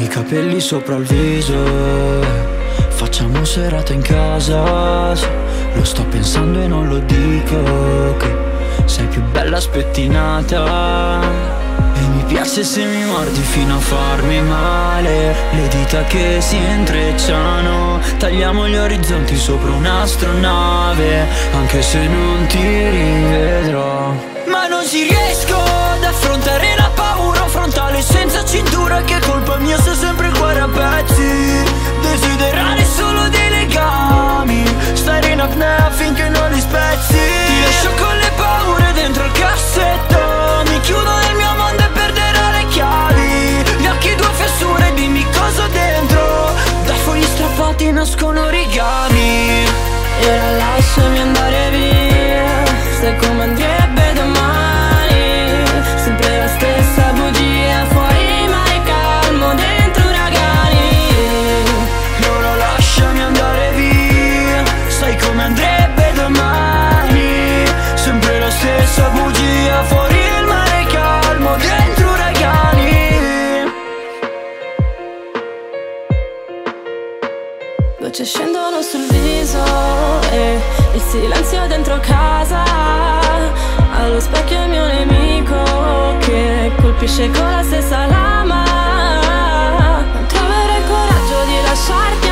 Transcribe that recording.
i capelli sopra il viso, facciamo serata in casa. Sì, lo sto pensando e non lo dico, che sei più bella spettinata. E mi piace se mi mordi fino a farmi male, le dita che si intrecciano, tagliamo gli orizzonti sopra un'astronave, anche se non ti rivedrò. Ma non ci riesco ad affrontare la paura, un frontale senza cintura, che è colpa mia se sempre il cuore a pezzi. Desiderare solo dei legami, stare in apnea finché non li spezzi. Ti lascio con le paure dentro il cassetto, mi chiudo nel mio mondo e perderò le chiavi. Gli occhi due fessure, dimmi cosa ho dentro, dai fogli strappati nascono origami. E ora lasciami andare via, stai come andrebbe domani, sempre la stessa bugia, fuori mare calmo, dentro uragani. E ora lasciami andare via, sai come andrebbe domani, sempre la stessa bugia, fuori il mare calmo, dentro uragani. Gocce scendono sul viso e il silenzio dentro casa, allo specchio il mio nemico che colpisce con la stessa lama. Non troverò il coraggio di lasciarti